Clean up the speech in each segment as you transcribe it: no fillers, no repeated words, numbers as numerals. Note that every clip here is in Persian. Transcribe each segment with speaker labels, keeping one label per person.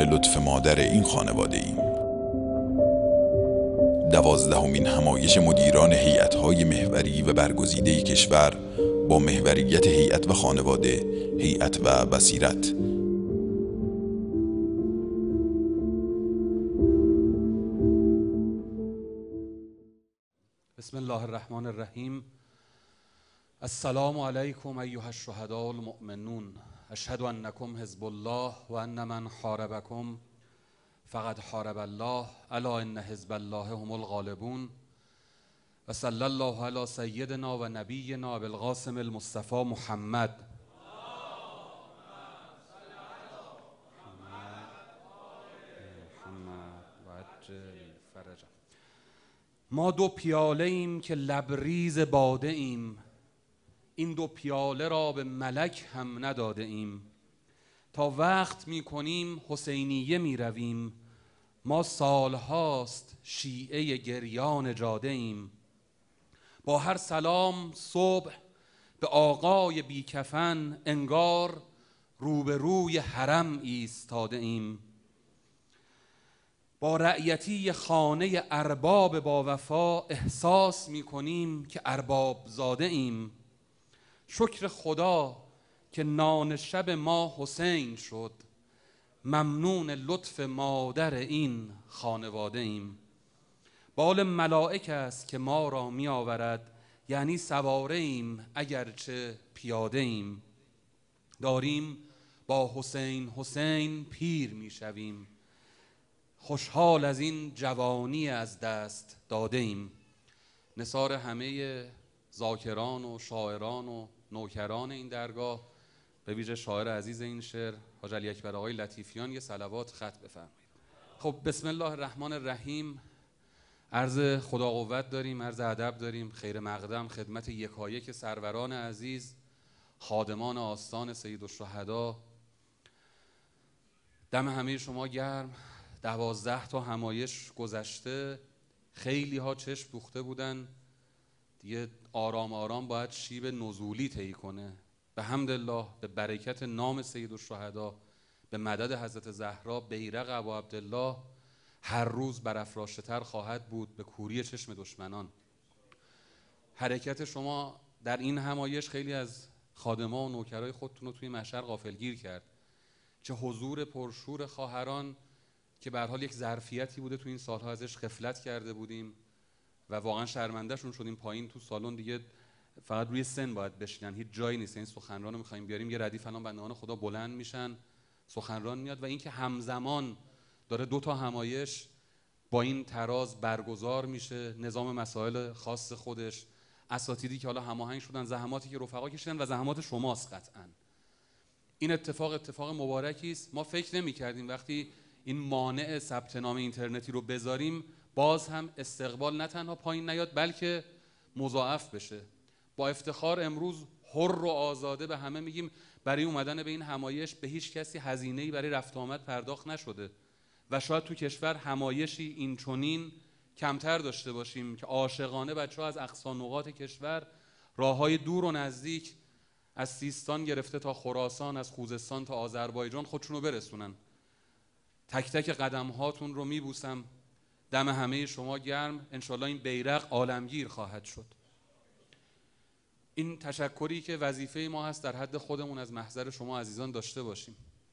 Speaker 1: لطف مادر این خانواده ایم. 12مین همایش مدیران هیئت‌های محوری و برگزیده کشور با محوریت هیئت و خانواده، هیئت و بصیرت.
Speaker 2: بسم الله الرحمن الرحیم. السلام علیکم ایها الشهداء المؤمنون، اشهد انکم حزب الله و ان من حاربکم فقد حارب الله، الا ان حزب الله هم الغالبون. و صلی الله علی سیدنا و نبینا ابی القاسم المصطفى محمد. ما دو پیاله ایم که لبریز باده ایم، این دو پیاله را به ملک هم نداده ایم. تا وقت می کنیم حسینیه می رویم، ما سالهاست شیعه گریان جاده ایم. با هر سلام صبح به آقای بی کفن انگار روبروی حرم ایستاده ایم. با رعیتی خانه ارباب با وفا احساس می کنیم که ارباب زاده ایم. شکر خدا که نان شب ما حسین شد، ممنون لطف مادر این خانواده ایم. بال ملائک است که ما را می آورد، یعنی سواره ایم اگرچه پیاده ایم. داریم با حسین حسین پیر می شویم، خوشحال از این جوانی از دست داده ایم. نثار همه ذاکران و شاعران و نوکران این درگاه، به ویژه شاعر عزیز این شعر حاج علی اکبر آقای لطیفیان، یه صلوات خط بفرمایید. خب بسم الله الرحمن الرحیم. عرض خدا قوت داریم، عرض ادب داریم، خیر مقدم خدمت یکایک سروران عزیز، خادمان آستان سیدالشهدا. دم همه شما گرم. 12 تا همایش گذشته، خیلی ها چشم دوخته بودن، دیگه آرام آرام باید شیب نزولی طی کنه. به حمدالله، به برکت نام سیدالشهدا، به مدد حضرت زهرا، بیرق ابا عبدالله هر روز برافراشته تر خواهد بود به کوری چشم دشمنان. حرکت شما در این همایش خیلی از خادمان و نوکرای خودتون رو توی محشر غافلگیر کرد. چه حضور پرشور خواهران که به هر حال یک ظرفیتی بوده تو این سالها ازش غفلت کرده بودیم و واقعا شرمنده‌شون شدیم. پایین تو سالن دیگه فقط روی سن باید بشینن، هیچ جایی نیست. این سخنران رو می‌خوایم بیاریم، یه ردیف الان بندگان خدا بلند میشن، سخنران میاد و اینکه همزمان داره 2 تا همایش با این تراز برگزار میشه، نظام مسائل خاص خودش، اساتیدی که حالا هماهنگ شدن، زحماتی که رفقا کشیدن و زحمات شماست قطعاً. این اتفاق مبارکی است. ما فکر نمی‌کردیم وقتی این مانع ثبت نام اینترنتی رو بذاریم باز هم استقبال نه تنها پایین نیاد بلکه مضاعف بشه. با افتخار امروز حر و آزاده به همه میگیم برای اومدن به این همایش به هیچ کسی هزینه‌ای برای رفت آمد پرداخت نشده و شاید تو کشور همایشی این چنین کمتر داشته باشیم که عاشقانه بچه‌ها از اقصا نقاط کشور، راه‌های دور و نزدیک، از سیستان گرفته تا خراسان، از خوزستان تا آذربایجان خودشونو برسونن. تک تک قدم هاتون رو میبوسم. دم همه شما گرم. انشالله این بیرق عالمگیر خواهد شد. این تشکری که وظیفه ما هست در حد خودمون از محضر شما عزیزان داشته باشیم.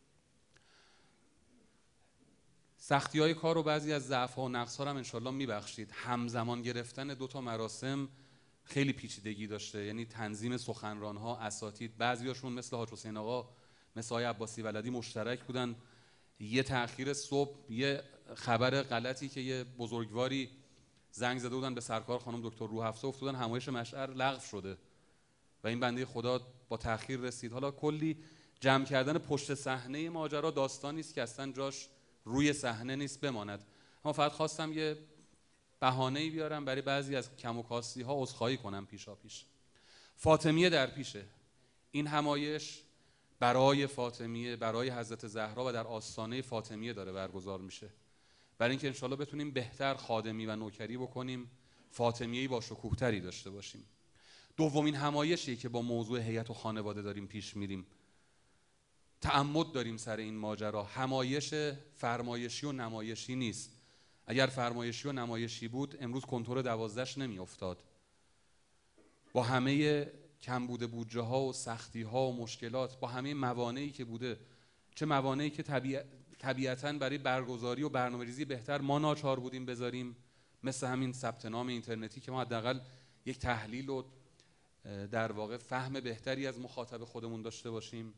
Speaker 2: سختی های کار و بعضی از ضعف ها و نقص ها رو هم انشالله میبخشید. همزمان گرفتن 2 تا مراسم خیلی پیچیدگی داشته، یعنی تنظیم سخنران ها، اساتید، بعضی هاشون مثل حاج حسین آقا، مثل آقای عباسی ولدی مشترک بودن. یه تأخیر صبح، یه خبر غلطی که یه بزرگواری زنگ زده بودن به سرکار خانم دکتر روحفظه افتادن، همایش مشعر لغو شده و این بنده خدا با تأخیر رسید. حالا کلی جمع کردن پشت صحنه ماجرا داستانی است که اصلا جاش روی صحنه نیست بماند. اما فقط خواستم یه بهانه‌ای بیارم برای بعضی از کم و کاستی ها، عذرخواهی کنم پیشاپیش. فاطمیه در پیشه. این همایش برای فاطمیه، برای حضرت زهرا و در آستانه فاطمیه داره برگزار میشه، برای اینکه انشالله بتونیم بهتر خادمی و نوکری بکنیم، فاطمیه‌ای با شکوه‌تری داشته باشیم. دومین همایشی که با موضوع هیئت و خانواده داریم پیش میریم. تعمد داریم سر این ماجرا. همایش فرمایشی و نمایشی نیست. اگر فرمایشی و نمایشی بود امروز کنتور 12 نمی افتاد. با همه کمبود بودجه ها و سختی ها و مشکلات، با همه موانعی که بوده، چه موانعی که طبیعتاً برای برگزاری و برنامه‌ریزی بهتر ما ناچار بودیم بذاریم، مثل همین ثبت نام اینترنتی که ما حداقل یک تحلیل و در واقع فهم بهتری از مخاطب خودمون داشته باشیم.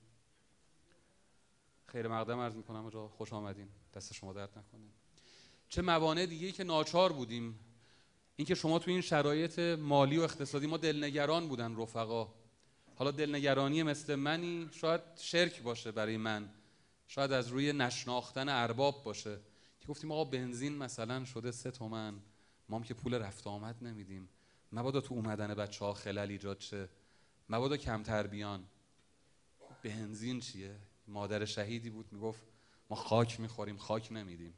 Speaker 2: خیر مقدم عرض میکنم آقا، خوش آمدین، دست شما درد نکنه. چه موانع دیگه‌ای که ناچار بودیم. اینکه شما تو این شرایط مالی و اقتصادی، ما دلنگران بودن رفقا. حالا دلنگرانی مثل منی شاید شرک باشه برای من، شاید از روی نشناختن ارباب باشه، که گفتیم آقا بنزین مثلا شده 3 تومن، ما هم که پول رفت آمد نمیدیم، مبادا تو اومدن بچه‌ها خلل ایجاد شه، مبادا کمتر بیان. بنزین چیه؟ مادر شهیدی بود میگفت ما خاک میخوریم خاک نمیدیم.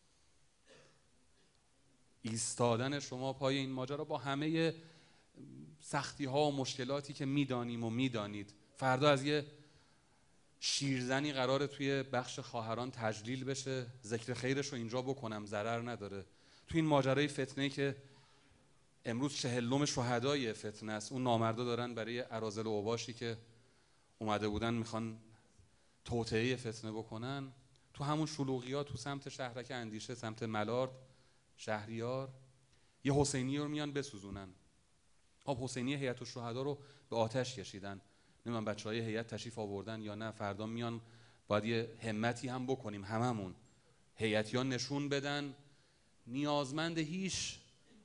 Speaker 2: ایستادن شما پای این ماجرا با همه سختی ها و مشکلاتی که میدانیم و میدانید. فردا از یه شیرزنی قراره توی بخش خواهران تجلیل بشه، ذکر خیرش رو اینجا بکنم، ضرر نداره. توی این ماجرای فتنه که امروز 40م شهدای فتنه است، اون نامردا دارن برای اراذل و اوباشی که اومده بودن میخوان توطئه فتنه بکنن، تو همون شلوغیات تو سمت شهرک اندیشه، سمت ملارد، شهریار، یه حسینی رو میان بسوزونن. خب حسینی هیئت الشهدا رو به آتش کشیدن. نمیدونم بچهای هیئت تشریف آوردن یا نه، فردا میان، باید یه همتی هم بکنیم هممون، هیئتیان نشون بدن نیازمند هیچ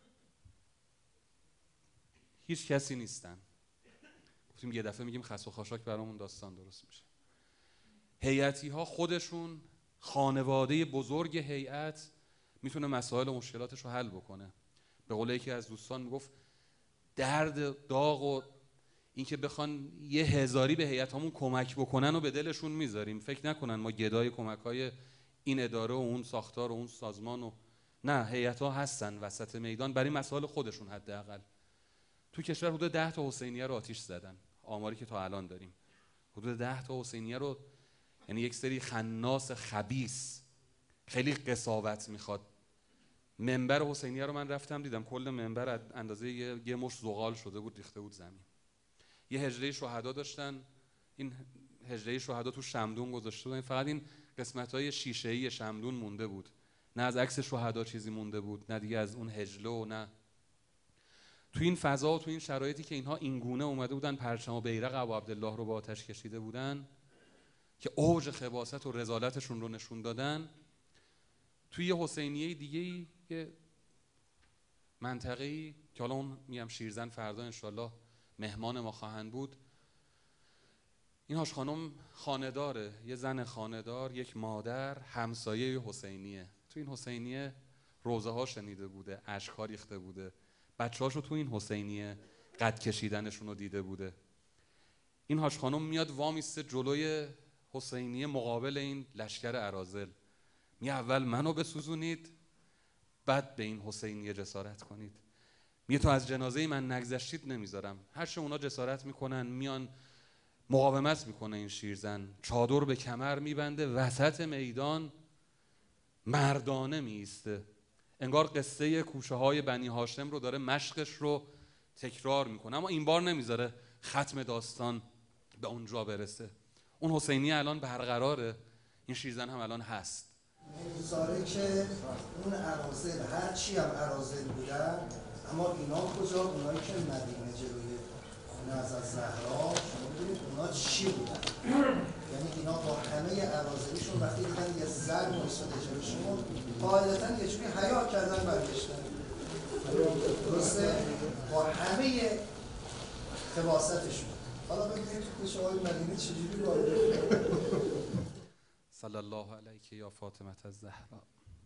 Speaker 2: کسی نیستن. گفتیم یه دفعه میگیم خس و خاشاک برامون داستان درست میشه. هیئتی ها خودشون، خانواده بزرگ هیئت میتونه مسائل و مشکلاتش رو حل بکنه. به قول یکی از دوستان میگفت درد داغ و اینکه بخوان یه هزاری به هیئتامون کمک بکنن و به دلشون میذاریم، فکر نکنن ما گدای کمک‌های این اداره و اون ساختار و اون سازمان و نه، هیئت‌ها هستن وسط میدان برای مسائل خودشون. حداقل تو کشور حدود 10 تا حسینیه رو آتیش زدن، آماری که تا الان داریم حدود 10 تا حسینیه رو، یعنی یک سری خناس خبیث، خیلی قساوت میخواد. منبر حسینیه رو من رفتم دیدم، کل منبر اندازه یه مشت زغال شده بود، ریخته بود زمین. یه حجره شهدا داشتن، این حجره شهدا تو شمدون گذاشته بودن، فقط این قسمت‌های شیشه‌ای شمدون مونده بود، نه از عکس شهدا چیزی مونده بود، نه دیگه از اون حجله، و نه تو این فضا و تو این شرایطی که اینها اینگونه اومده بودن پرچم و بیرق ابو عبدالله رو با آتش کشیده بودن که اوج خباثت و رذالتشون رو نشون دادن. توی یه حسینیه دیگه‌ای، یه منطقه‌ای که حالا اون میگم شیرزن فردا انشالله مهمان ما خواهند بود، این هاش خانم خانه‌داره، یه زن خانه‌دار، یک مادر، همسایه حسینیه. تو این حسینیه روزه ها شنیده بوده، اشک‌ها ریخته بوده، بچه‌هاشو تو این حسینیه قد کشیدنشون رو دیده بوده. این هاش خانم میاد وامیسته جلوی حسینیه مقابل این لشکر اراذل، می اول منو بسوزونید بعد به این حسینیه جسارت کنید. میگه تو از جنازه من نگذشتید نمیذارم. هر چه اونا جسارت میکنن میان مقاومت میکنه این شیرزن، چادر به کمر میبنده، وسط میدان مردانه میسته، انگار قصه کوچه های بنی هاشم رو داره مشقش رو تکرار میکنه، اما این بار نمیذاره ختم داستان به اونجا برسه. اون حسینیه الان برقراره، این شیرزن هم الان هست.
Speaker 3: میذاره که اون اراذل هر چی هم اراذل بودن، اما اینا کجا؟ اونایی که مدینه جلوی خونه از زهرا، شما ببینید اونا چی بودن؟ یعنی اینا با همه اراذلیشون وقتی دیدن یه زن وایساده جلوشون، قاعدتاً یه جوری حیا کردن برگشتن. درسته؟ با همه خباثتشون. حالا ببینید تو کوچه های مدینه چجوری وارد
Speaker 2: صلی الله علیک یا فاطمه الزهرا.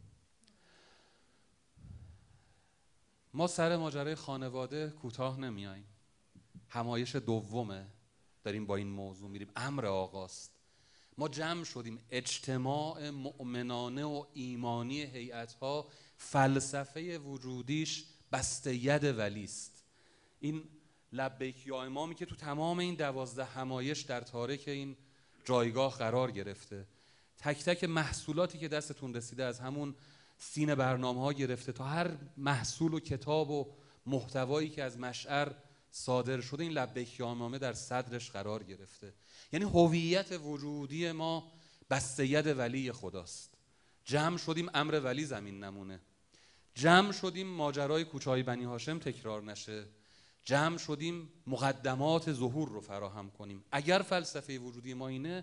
Speaker 2: ما سر ماجرای خانواده کوتاه نمیاییم. همایش دومه داریم با این موضوع میریم، امر آقاست. ما جمع شدیم، اجتماع مؤمنانه و ایمانی هیئت‌ها فلسفه وجودیش بسته ید ولیست. این لبیک یا امامی که تو تمام این 12 همایش در تارک این جایگاه قرار گرفته. تک تک محصولاتی که دستتون رسیده، از همون سین برنامه‌ها گرفته تا هر محصول و کتاب و محتوایی که از مشعر صادر شده، این لبیک‌نامه در صدرش قرار گرفته. یعنی هویت وجودی ما بسته ید ولی خداست. جمع شدیم امر ولی زمین نمونه، جمع شدیم ماجرای کوچه‌های بنی هاشم تکرار نشه، جمع شدیم مقدمات ظهور رو فراهم کنیم. اگر فلسفه وجودی ما اینه،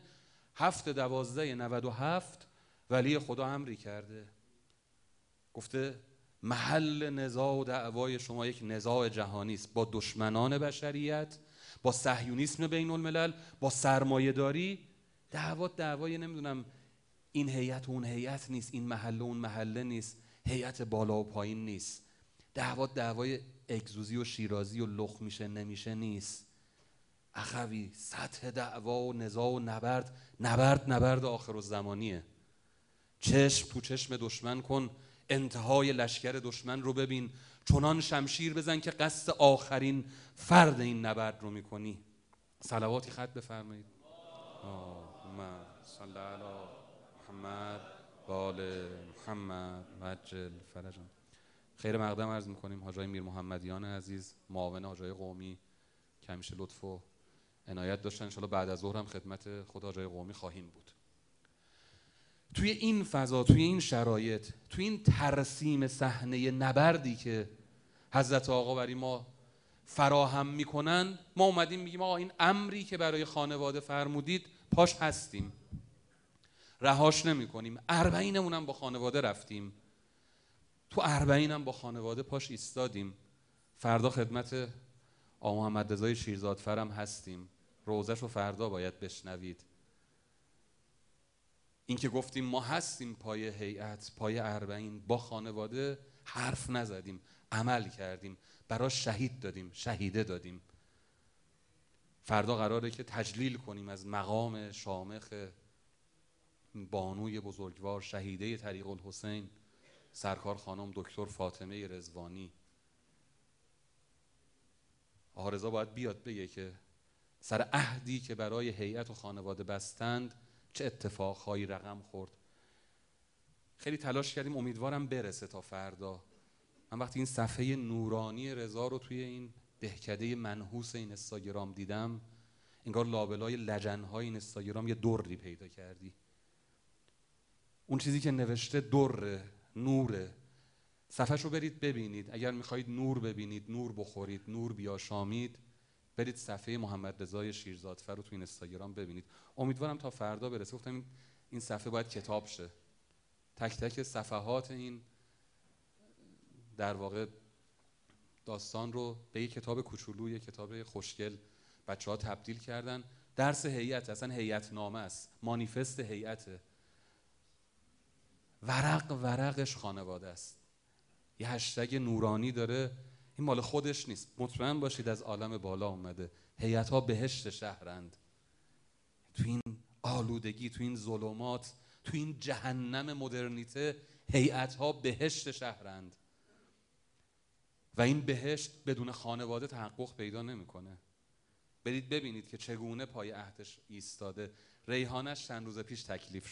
Speaker 2: 7/12/97 ولی خدا امری کرده، گفته محل نزاع و دعوای شما یک نزاع جهانی است با دشمنان بشریت، با صهیونیسم بین الملل، با سرمایه‌داری. دعوای نمیدونم این هیئت و اون هیئت نیست، این محله و اون محله نیست، هیئت بالا و پایین نیست. دعوای اگزوزی و شیرازی و لخ میشه نمیشه نیست. اخوی سطح دعوا و نزاع و نبرد آخرالزمانیه. چشم تو چشم دشمن کن، انتهای لشکر دشمن رو ببین، چنان شمشیر بزن که قصد آخرین فرد این نبرد رو میکنی. صلواتی خط بفرمایید. اللهم صل علی محمد و آل محمد وعجل فرجهم. خیر مقدم عرض میکنیم حاجی میر محمدیان عزیز، معاون حاجی قومی که همیشه لطف و عنایت داشتن. انشالله بعد از ظهر هم خدمت خود حاجی قومی خواهیم بود. توی این فضا، توی این شرایط، توی این ترسیم صحنه نبردی که حضرت آقا برای ما فراهم میکنن، ما اومدیم میگیم آقا این امری که برای خانواده فرمودید پاش هستیم، رهاش نمی کنیم. 40 هم با خانواده رفتیم، تو 40 هم با خانواده پاش ایستادیم. فردا خدمت آقا محمد رضای شیرزادفر هم هستیم، روزش رو فردا باید بشنوید. این که گفتیم ما هستیم پای هیئت، پای 40 با خانواده حرف نزدیم، عمل کردیم، براش شهید دادیم، شهیده دادیم. فردا قراره که تجلیل کنیم از مقام شامخ بانوی بزرگوار، شهیده طریق الحسین، سرکار خانم دکتر فاطمه رضوانی. آقا رضا باید بیاد بگه که سر عهدی که برای هیئت و خانواده بستند چه اتفاقهایی رقم خورد. خیلی تلاش کردیم، امیدوارم برسه تا فردا. من وقتی این صفحه نورانی رضا رو توی این دهکده منحوس این اینستاگرام دیدم، انگار لابلای لجن‌های این اینستاگرام یه دری پیدا کردی. اون چیزی که نوشته دره، نوره. صفحه‌شو برید ببینید. اگر میخواهید نور ببینید، نور بخورید، نور بیاشامید، برید صفحه محمد رضای شیرزادفر رو تو این اینستاگرام ببینید. امیدوارم تا فردا برسه. گفتم این صفحه باید کتاب شه. تک تک صفحات این در واقع داستان رو به یک کتاب کوچولو، یک کتاب خوشگل بچه‌ها تبدیل کردن. درس هیئت، اصلا هیئت نامه است، مانیفست هیئته. ورقش خانواده است. یه هشتگ نورانی داره، این مال خودش نیست، مطمئن باشید از عالم بالا اومده. هیئت‌ها بهشت شهرند. تو این آلودگی، تو این ظلمات، تو این جهنم مدرنیته، هیئت‌ها بهشت شهرند. و این بهشت بدون خانواده تحقق پیدا نمی‌کنه. برید ببینید که چگونه پای عهدش ایستاده. ریحانش چند روز پیش تکلیف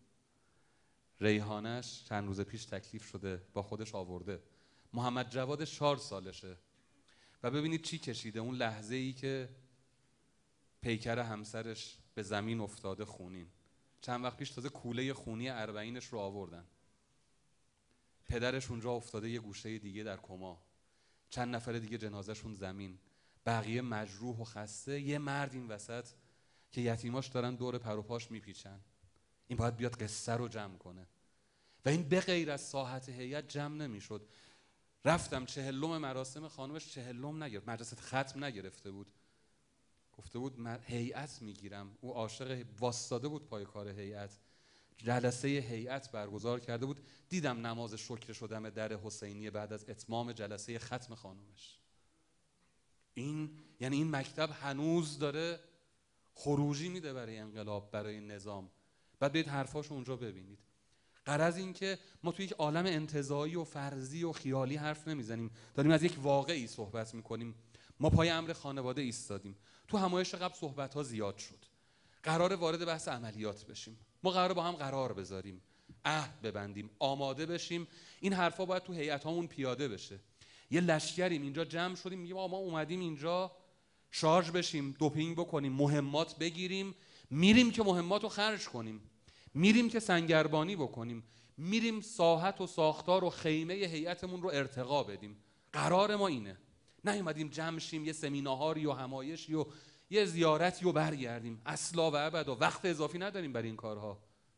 Speaker 2: شده، با خودش آورده. محمد جواد 4 سالشه و ببینید چی کشیده. اون لحظه ای که پیکر همسرش به زمین افتاده خونین. چند وقت پیش تازه کوله خونی 40 رو آوردن. پدرش اونجا افتاده یه گوشه دیگه در کما. چند نفر دیگه جنازهشون زمین. بقیه مجروح و خسته. یه مرد این وسط که یتیماش دارن دور پر و پاش میپیچن. این باید بیاد قصه رو جمع کنه. و این به غیر از ساحت هیئت جمع نمیشد. رفتم 40 مراسم خانومش 40 نگرفت، مدرسه ختم نگرفته بود. گفته بود من هیئت میگیرم. او عاشق واسطاده بود پای کار هیئت. جلسه هیئت برگزار کرده بود. دیدم نماز شکر شدم در حسینیه بعد از اتمام جلسه ختم خانومش. این یعنی این مکتب هنوز داره خروجی میده برای انقلاب، برای نظام. بعد برید حرفاشو اونجا ببینید. غرض این که ما توی یک عالم انتزاعی و فرضی و خیالی حرف نمیزنیم، داریم از یک واقعی صحبت میکنیم. ما پای امر خانواده ایستادیم. تو همایش قبل صحبت ها زیاد شد. قراره وارد بحث عملیات بشیم. ما قراره با هم قرار بذاریم، عهد ببندیم، آماده بشیم. این حرفا باید تو هیئت‌هامون پیاده بشه. یه لشکریم اینجا جمع شدیم، میگیم ما اومدیم اینجا شارژ بشیم، دوپینگ بکنیم، مهمات بگیریم، میریم که مهمات رو خرج کنیم، میریم که سنگربانی بکنیم، میریم ساحت و ساختار و خیمه هیئتمون رو ارتقا بدیم. قرار ما اینه. نیومدیم جمع شیم یه سمیناری و همایشی و یه زیارتی و برگردیم. اصلا و ابدا وقت اضافی نداریم برای این کارها.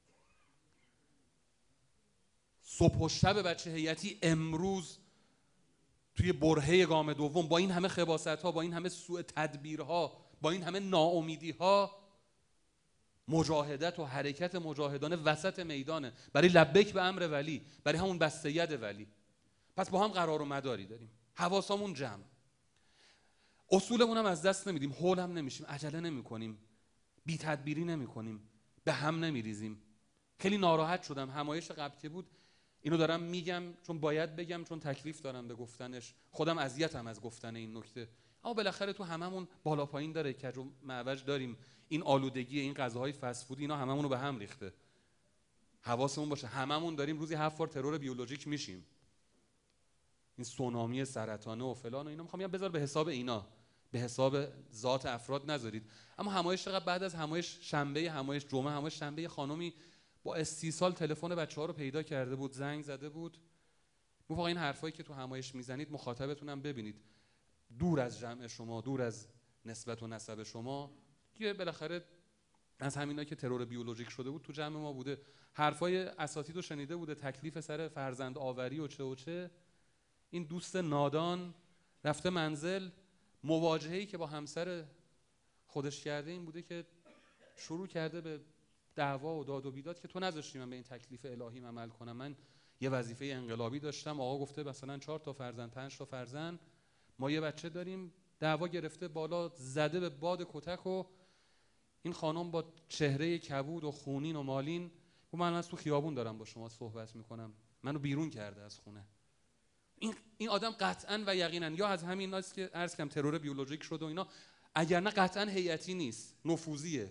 Speaker 2: صبح و شب بچه هیئتی امروز توی برهه گام دوم با این همه خباثت‌ها، با این همه سوء تدبیرها، با این همه ناامیدی‌ها، مجاهدت و حرکت مجاهدانه وسط میدانه برای لبیک به امر ولی، برای همون بسته ید ولی. پس با هم قرار و مداری داریم، حواسمون جمع، اصولمون هم از دست نمیدیم، هول هم نمیشیم، عجله نمی‌کنیم، بی تدبیری نمی‌کنیم، به هم نمیریزیم. خیلی ناراحت شدم همایش قبل که بود، اینو دارم میگم چون باید بگم، چون تکلیف دارم به گفتنش، خودم اذیتم از گفتن این نکته، اما بالاخره تو هممون بالا پایین داره، کج و معوج داریم. این آلودگی این غذاهای فست فود اینا هممون رو به هم ریخته. حواسمون باشه هممون داریم روزی 7 بار ترور بیولوژیک میشیم. این سونامی سرطانه و فلان و اینا میخوام بذار به حساب اینا، به حساب ذات افراد نذارید. اما همایش قبل، بعد از همایش شنبه، همایش جمعه، همایش شنبه، خانومی با استیصال تلفن بچه‌ها رو پیدا کرده بود، زنگ زده بود، گفت آقا این حرفایی که تو همایش میزنید مخاطبتونم ببینید، دور از جمع شما، دور از نسبت و نسب شما، که بالاخره از همینا که ترور بیولوژیک شده بود تو جمع ما بوده، حرفای اساتید رو شنیده بوده، تکلیف سر فرزند آوری و چه و چه. این دوست نادان رفته منزل، مواجهه‌ای که با همسر خودش کرده این بوده که شروع کرده به دعوا و داد و بیداد که تو نذاشتی من به این تکلیف الهی عمل کنم، من یه وظیفه انقلابی داشتم، آقا گفته مثلا 4 تا فرزند، 5 تا فرزند، ما یه بچه داریم. دعوا گرفته بالا، زده به باد کتک و این خانم با چهره کبود و خونین و مالین گفت من از تو خیابون دارم با شما صحبت میکنم، منو بیرون کرده از خونه. این آدم قطعاً و یقینا یا از همین ناس که عرض کردم ترور بیولوژیک شد و اینا، اگر نه قطعاً هیئتی نیست، نفوذیه.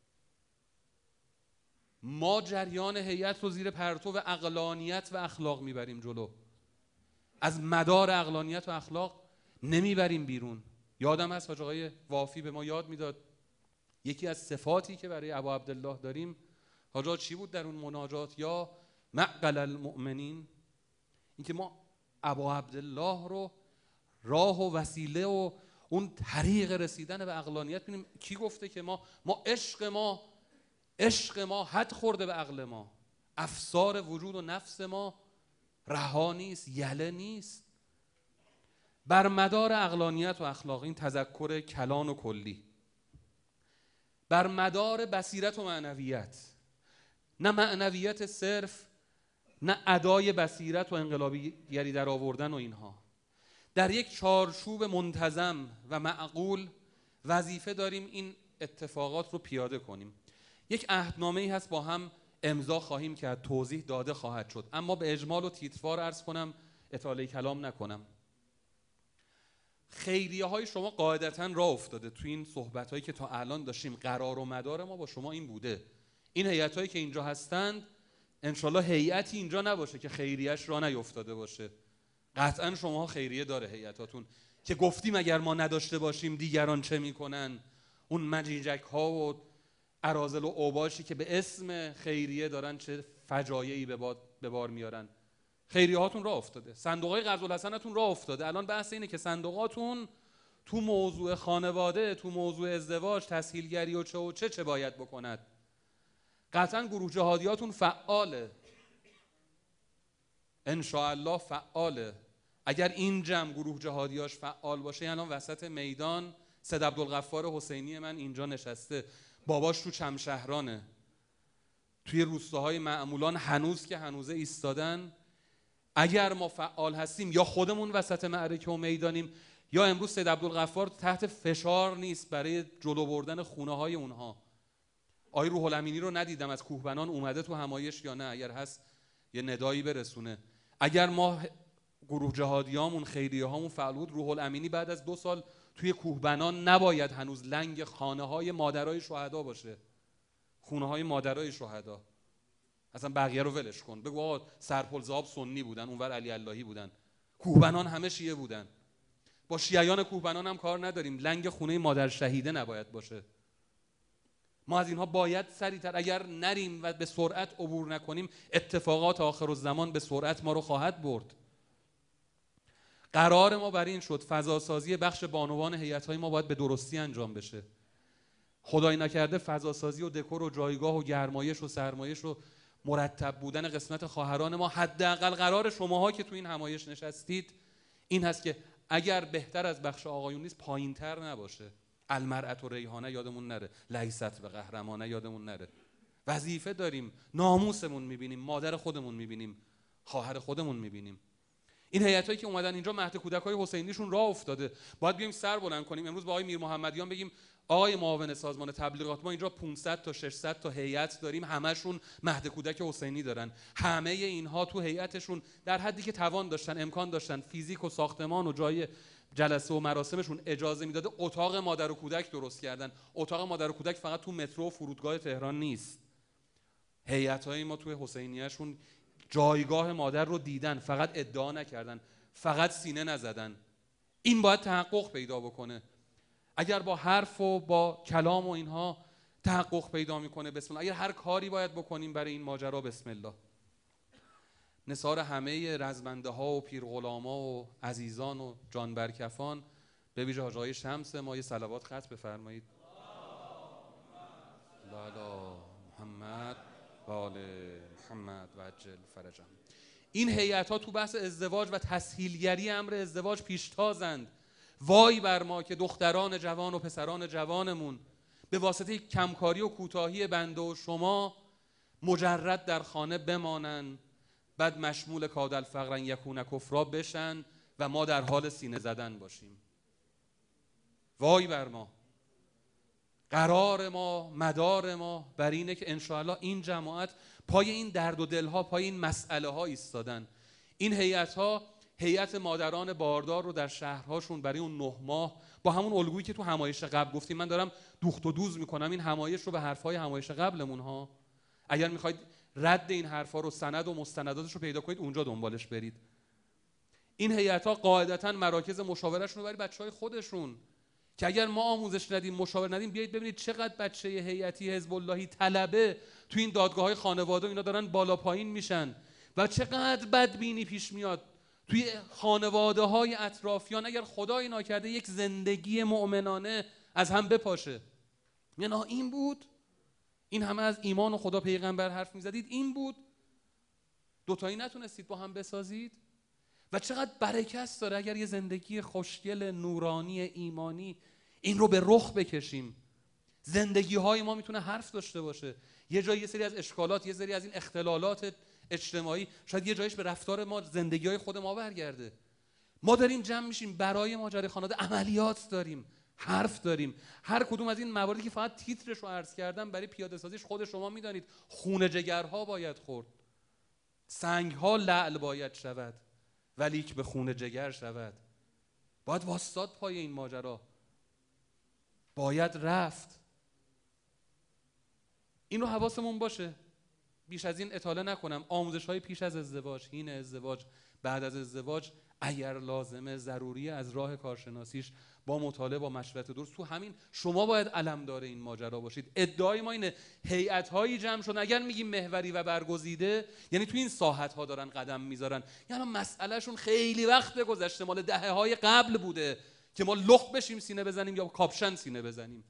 Speaker 2: ما جریان هیئت رو زیر پرتو عقلانیت و اخلاق میبریم جلو، از مدار عقلانیت و اخلاق نمیبریم بیرون. یادم هست حاج آقای وافی به ما یاد میداد یکی از صفاتی که برای ابا عبدالله داریم، حاج آقا چی بود در اون مناجات؟ یا معقل المؤمنین، اینکه ما ابا عبدالله رو راه و وسیله و اون طریق رسیدن به عقلانیت ببینیم. کی گفته که ما عشق ما حد خورده به عقل ما، افسار وجود و نفس ما رها نیست، یله نیست. بر مدار عقلانیت و اخلاق، این تذکر کلان و کلی، بر مدار بصیرت و معنویت، نه معنویت صرف، نه ادای بصیرت و انقلابیگری در آوردن و اینها، در یک چارچوب منتظم و معقول وظیفه داریم این اتفاقات رو پیاده کنیم. یک عهدنامه‌ای هست با هم امضا خواهیم کرد، توضیح داده خواهد شد، اما به اجمال و تیتروار عرض کنم، اطاله کلام نکنم. خیریه های شما قاعدتاً راه افتاده تو این صحبت هایی که تا الان داشتیم. قرار و مدار ما با شما این بوده. این هیئت هایی که اینجا هستند انشالله هیئتی اینجا نباشه که خیریه‌اش راه نیفتاده باشه. قطعاً شما خیریه داره هیئتاتون که گفتیم اگر ما نداشته باشیم دیگران چه میکنن. اون مجیجک ها و اراذل و اوباشی که به اسم خیریه دارن چه فجایعی به بار میارن. خیریه هاتون راه افتاده، صندوقای قرض الحسنتون راه افتاده. الان بحث اینه که صندوقاتون تو موضوع خانواده، تو موضوع ازدواج، تسهیلگری و چه باید بکند. قطعا گروه جهادیاتون فعاله، انشاءالله فعاله. اگر این جمع گروه جهادیاش فعال باشه، الان وسط میدان سید عبدالغفار حسینی من اینجا نشسته، باباش تو چمشهرانه، توی روستاهای معمولان هنوز که هنوزه ایستادن. اگر ما فعال هستیم، یا خودمون وسط معرکه و میدانیم، یا امروز سید عبدالغفار تحت فشار نیست برای جلو بردن خونه های اونها. آقای روح الامینی رو ندیدم از کوهبنان اومده تو همایش یا نه، اگر هست یه ندایی برسونه. اگر ما گروه جهادیامون، خیریه هامون فعال بود، روح الامینی بعد از 2 سال توی کوهبنان نباید هنوز لنگ خانه های مادرای شهدا باشه. خونه های مادرای شهدا. اصلا بقیه رو ولش کن، بگو آقا سرپلزاب سنی بودن، اونور علی اللهی بودن، کوهبنان همه شیعه بودن. با شیعیان کوهبنان هم کار نداریم، لنگ خونه مادر شهیده نباید باشه. ما از اینها باید سریعتر، اگر نریم و به سرعت عبور نکنیم، اتفاقات آخرالزمان به سرعت ما رو خواهد برد. قرار ما بر این شد فضاسازی بخش بانوان هیئت‌های ما باید به درستی انجام بشه. خدای نکرده فضاسازی و دکور و جایگاه و گرمایش و سرمایش و مرتب بودن قسمت خواهران ما، حداقل قرار شماها که تو این همایش نشستید این هست که اگر بهتر از بخش آقایون نیست پایین‌تر نباشه. المرأة و ریحانه یادمون نره، لیست و قهرمانه یادمون نره. وظیفه داریم، ناموسمون میبینیم، مادر خودمون میبینیم، خواهر خودمون میبینیم. این هیئتایی که اومدن اینجا مهد کودکای حسینیشون راه افتاده، باید بیایم سر بلند کنیم. امروز با آقای میر محمدیان بگیم آقای معاون سازمان تبلیغات، ما اینجا 500 تا 600 تا هیئت داریم، همشون مهد کودک حسینی دارن. همه اینها تو هیئتشون در حدی که توان داشتن، امکان داشتن، فیزیک و ساختمان و جای جلسه و مراسمشون اجازه میداده، اتاق مادر و کودک درست کردن. اتاق مادر و کودک فقط تو مترو و فرودگاه تهران نیست. هیئت‌های ما تو حسینیه‌شون جایگاه مادر رو دیدن، فقط ادعا نکردن، فقط سینه نزدن. این باید تحقق پیدا بکنه. اگر با حرف و با کلام و اینها تحقق پیدا میکنه، بسم الله. اگر هر کاری باید بکنیم برای این ماجرا، بسم الله. نثار همه رزمنده ها و پیرغلاما و عزیزان و جانبرکفان، به ویژه حاج آقای شمس ما، یه صلوات ختم بفرمایید. لالا محمد و آل محمد و عجل فرجهم. این هیئت‌ها تو بحث ازدواج و تسهیلگری امر ازدواج پیشتازند. وای بر ما که دختران جوان و پسران جوانمون به واسطه کمکاری و کوتاهی بنده و شما مجرد در خانه بمانن، بعد مشمول کادل فقرن یکون کفرا بشن و ما در حال سینه زدن باشیم. وای بر ما. قرار ما، مدار ما بر اینه که انشاءالله این جماعت پای این درد و دلها، پای این مسئله ها ایستادن. این هیئت‌ها، هیئت مادران باردار رو در شهرهاشون برای اون 9 ماه با همون الگویی که تو همایش قبل گفتیم، من دارم دوخت و دوز میکنم این همایش رو به حرفهای همایش قبلمون ها. اگر میخواید رد این حرفا رو، سند و مستنداتش رو پیدا کنید، اونجا دنبالش برید. این هیئت‌ها قاعدتاً مراکز مشاورهشون رو برای بچهای خودشون، که اگر ما آموزش ندیم، مشاور ندیم، بیایید ببینید چقدر بچه هیئتی حزب اللهی طلبه تو این دادگاه‌های خانواده اینا دارن بالا پایین میشن و چقدر بدبینی پیش میاد توی خانواده‌های اطرافیان. اگر خدای ناکرده یک زندگی مؤمنانه از هم بپاشه، یعنی این بود، این همه از ایمان و خدا پیغمبر حرف میزدید، این بود، دوتایی نتونستید با هم بسازید. و چقدر برکت داره اگر یه زندگی خوشگل نورانی ایمانی این رو به رخ بکشیم. زندگی های ما میتونه حرف داشته باشه. یه جایی یه سری از اشکالات، یه سری از این اختلالات اجتماعی، شاید یه جایش به رفتار ما، زندگی های خود ما برگرده. ما داریم جمع میشیم برای ماجرای خانواده، عملیات داریم، حرف داریم. هر کدوم از این مواردی که فقط تیترش رو عرض کردم، برای پیاده سازیش خود شما میدانید خون جگرها باید خورد، سنگها لعل باید شود ولیک به خون جگر شود. باید واسطاد پای این ماجرا، باید رفت. این رو حواسمون باشه. بیش از این اطاله نکنم. آموزش های پیش از ازدواج، حین ازدواج، بعد از ازدواج اگر لازمه، ضروریه، از راه کارشناسیش با مطالعه، با مشورت درست. تو همین شما باید علمدار این ماجرا باشید. ادعای ما اینه هیئت‌هایی جمع شدن، اگر میگیم محوری و برگزیده، یعنی تو این ساحت‌ها دارن قدم میذارن. یعنی مسئلهشون خیلی وقت گذشته، مال دهه‌های قبل بوده که ما لخت بشیم سینه بزنیم یا کاپشن سینه بزنیم.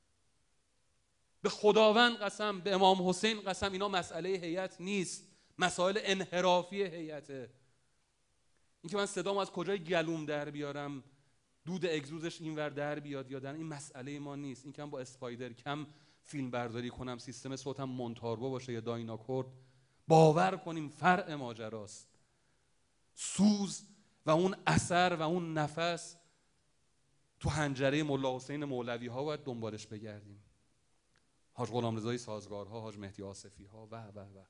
Speaker 2: به خداوند قسم، به امام حسین قسم، اینا مسئله هیئت نیست، مسائل انحرافی هیئته. این که من صدامو از کجای گلوم در بیارم، دود اگزوزش اینور در بیاد یا در این مسئله ما نیست. این که من با اسپایدر کم فیلم برداری کنم، سیستم صوتم مونتاربو باشه یا دایناکورد، باور کنیم فرع ماجراست. سوز و اون اثر و اون نفس تو حنجره مولا حسین مولوی ها باید دنبالش بگردیم. حاج غلامرضای سازگارها، حاج مهدی آصفی ها و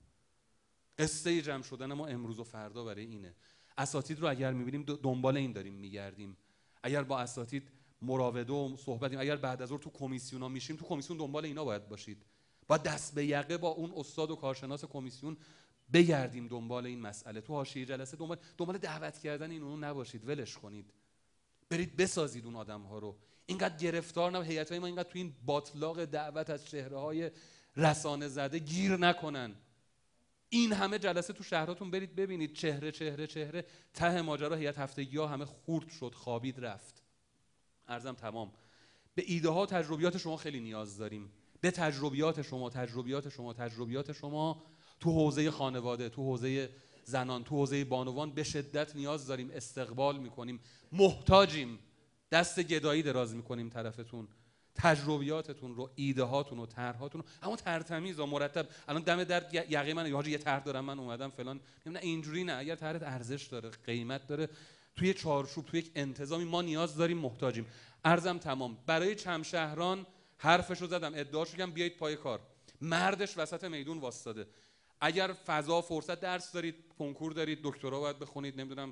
Speaker 2: قصه جمع شدن ما امروز و فردا برای اینه. اساتید رو اگر میبینیم دنبال این داریم میگردیم. اگر با اساتید مراوده و صحبتیم، اگر بعد از ظهر تو کمیسیونا میشیم، تو کمیسیون دنبال اینا باید باشید. با دست به یقه با اون استاد و کارشناس کمیسیون بگردیم دنبال این مسئله. تو حاشیه جلسه دنبال دعوت کردن این اون نباشید، ولش کنید، برید بسازید اون آدم‌ها رو. اینقدر گرفتار نه، هیئت‌های ما اینقدر تو این باطلاق دعوت از چهره‌های رسانه زده گیر نکنن. این همه جلسه تو شهراتون برید ببینید، چهره چهره چهره، ته ماجرا هیئت هفتگی‌ها همه خورد شد، خوابید، رفت. عرضم تمام. به ایده ها و تجربیات شما خیلی نیاز داریم، به تجربیات شما تو حوزه خانواده، تو حوزه زنان، تو حوزه بانوان به شدت نیاز داریم. استقبال میکنیم، محتاجیم، دست گدایی دراز میکنیم طرفتون. تجربیاتتون رو، ایده هاتون و طرحاتون رو، اما ترتمیز و مرتب. الان دم در یقه من حاجی یه طرح دارم من اومدم فلان، نه اینجوری نه. اگر طرحت ارزش داره، قیمت داره، توی چارچوب، توی یک انتظامی ما نیاز داریم، محتاجیم. عرضم تمام. برای چمشهران حرفشو زدم، ادعاشو کردم، بیایید پای کار. مردش وسط میدون واسطاده. اگر فضا فرصت درس دارید، کنکور دارید، دکترا باید بخونید، نمیدونم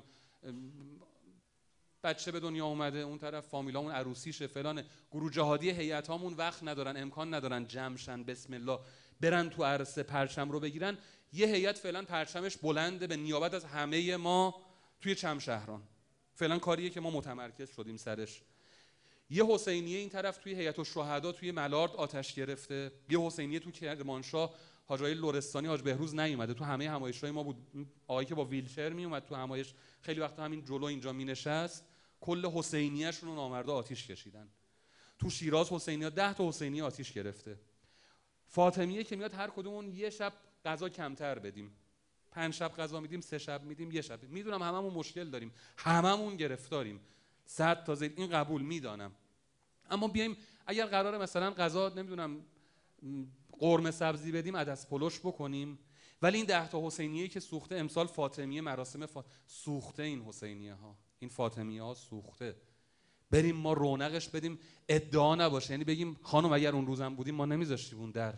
Speaker 2: بچه به دنیا اومده، اون طرف فامیلامون عروسیشه فلانه، گروه جهادی هیئتامون وقت ندارن، امکان ندارن جمعشن، بسم الله برن تو عرصه پرچم رو بگیرن. یه هیئت فعلا پرچمش بلنده به نیابت از همه ما توی چمشهران. فعلا کاریه که ما متمرکز شدیم سرش. یه حسینیه این طرف توی هیئت الشهدا توی ملارد آتش گرفته، یه حسینیه تو کرمانشاه حاجای لرستانی، حاج بهروز نیومده، تو همه همایش‌های ما بود. آقایی که با ویلچر میومد تو همایش خیلی وقتا همین جلو اینجا مینشست، کل حسینیه‌شون رو نامردا آتیش کشیدن. تو شیراز حسینیه 10 تا حسینیه آتیش گرفته. فاطمیه که میاد هر کدومون یه شب غذا کمتر بدیم، 5 شب غذا میدیم، 3 شب میدیم، یه شب. میدونم هممون مشکل داریم، هممون گرفتاریم، 100 تا زیر این قبول میدانم. اما بیایم اگر قراره مثلا غذا نمیدونم قرمه سبزی بدیم، عدس پلوش بکنیم، ولی این 10 تا حسینیه که سوخته امسال فاطمیه مراسم سوخته، این حسینیه ها، این فاطمیه ها سوخته، بریم ما رونقش بدیم، ادعا نباشه، یعنی بگیم خانم اگر اون روزم بودیم ما نمیذاشتیم اون در.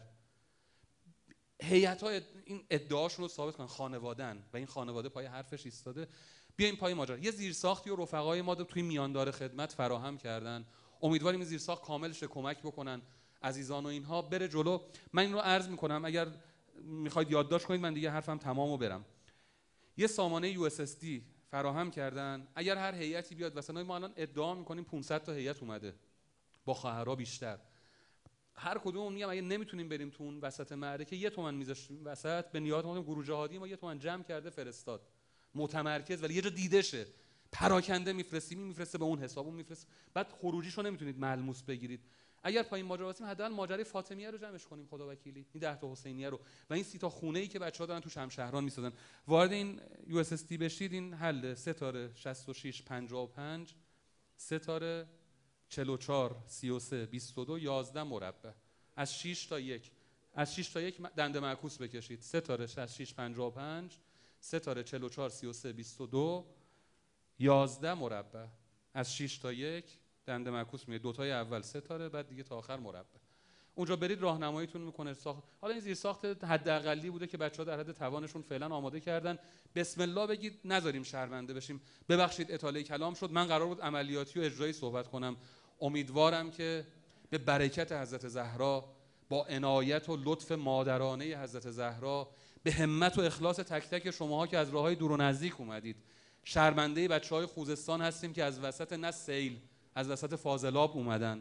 Speaker 2: هیئت‌ها این ادعاشون رو ثابت کنن، خانواده‌ن و این خانواده پای حرفش ایستاده. بیایم پای ماجرا. یه زیرساختی و رفقای ما توی میاندار خدمت فراهم کردن، امیدواریم این زیرساخت کاملش کمک بکنن عزیزان و اینها بره جلو. من این رو عرض میکنم، اگر میخواید یادداشت کنید، من دیگه حرفم تمامو برم. یه سامانه USSD فراهم کردن، اگر هر هیئتی بیاد مثلا، ما الان ادعا میکنیم 500 تا هیئت اومده با خواهرها بیشتر، هر کدوم میگم اگه نمیتونیم بریم تو اون وسط معرکه، 1 تومن میذاشتیم وسط، به نیات ما گروه جهادی ما 1 تومن جمع کرده فرستاد، متمرکز، ولی یه جا دیده شه، پراکنده میفرستیم، میفرسته به اون حساب، اون میفرسته، بعد خروجیشو نمیتونید ملموس بگیرید. اگر پایین ماجرا واسیم، حداقل ماجرای فاطمیه رو جمعش کنیم، خدا وکیلی این 10 تا حسینیه رو و این 30 تا خونه‌ای که بچه‌ها دارن تو شمشهران میسازن. وارد این USSD بشید، این حل ستاره 66 55 ستاره 44 33 22 11 مربع، از 6 تا 1، از 6 تا 1 دنده معکوس بکشید، ستاره 66 55 ستاره 44 33 22 11 مربع، از 6 تا 1 دنده معکوس میاد، 2 تای اول ستاره، بعد دیگه تا آخر مربع. اونجا برید راهنماییتون میکنه. حالا این زیر ساخت حداقلی بوده که بچه‌ها در حد توانشون فعلا آماده کردن. بسم الله بگید، نذاریم شرمنده بشیم. ببخشید اطاله کلام شد، من قرار بود عملیاتی و اجرایی صحبت کنم. امیدوارم که به برکت حضرت زهرا، با عنایت و لطف مادرانه حضرت زهرا، به همت و اخلاص تک تک شماها که از راههای دور و نزدیک اومدید، شرمنده بچه‌های خوزستان هستیم که از وسط نه سیل، از وسط فاضلاب اومدن.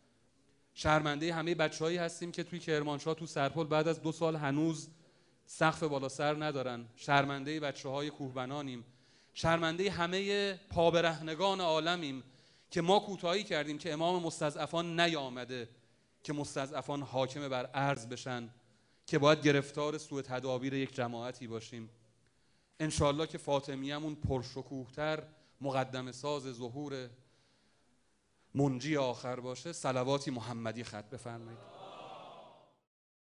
Speaker 2: شرمنده همه بچه‌هایی هستیم که توی کرمانشاه تو سرپل بعد از 2 سال هنوز سقف بالا سر ندارن. شرمنده بچه‌های کوهبنانیم. شرمنده همه پابرهنگان عالمیم که ما کوتاهی کردیم که امام مستضعفان نیامده، که مستضعفان حاکم بر ارض بشن، که باید گرفتار سوء تدابیر یک جماعتی باشیم. انشالله که فاطمیه‌مون پرشکوه‌تر مقدم ساز ظهور منجی آخر باشه. صلواتی محمدی ختم بفرمایید.